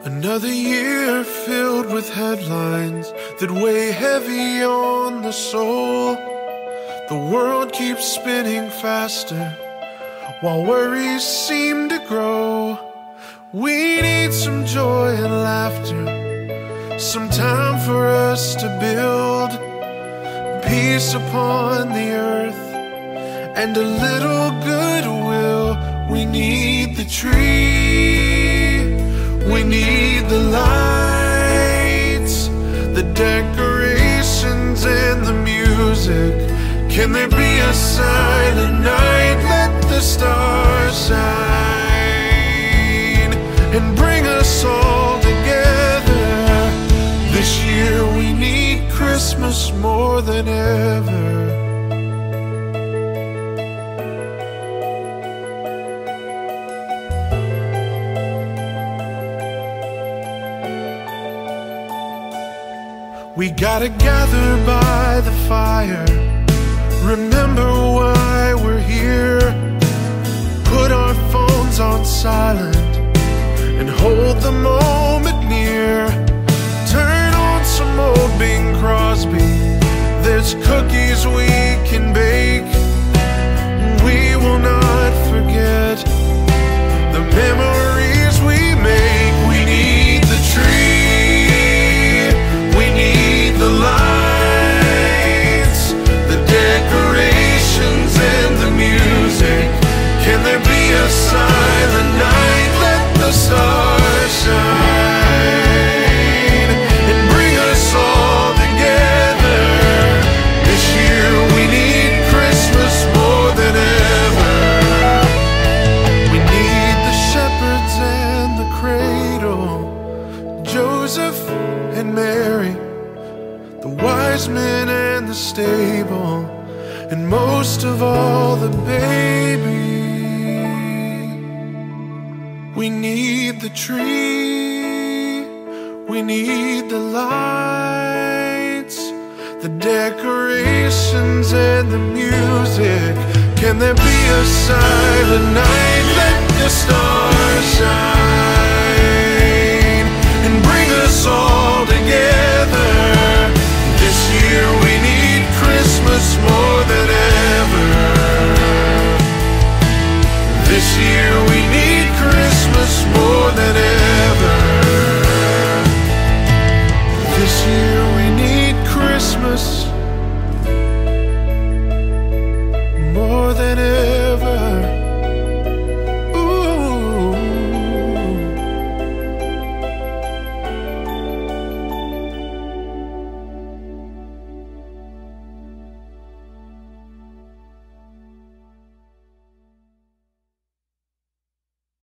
Another year filled with headlines that weigh heavy on the soul. The world keeps spinning faster while worries seem to grow. We need some joy and laughter, some time for us to build peace upon the earth and a little goodwill. We need the tree, we need the lights, the decorations and the music. Can there be a silent night? Let the stars shine and bring us all together. This year we need Christmas more than ever. We gotta gather by the fire, remember why we're here. Put our phones on silent and hold the moment near. Turn on some old Bing Crosby, there's cookies we can bake. We will not forget the memories we make. We need the tree, we need the lights, the decorations and the music. Can there be a silent night? Let the stars shine and bring us all together. This year we need Christmas more than ever. We need the shepherds and the cradle, Joseph and Mary, the wise men and the stable, and most of all the baby. We need the tree, we need the lights, the decorations and the music. Can there be a silent night? Let the stars shine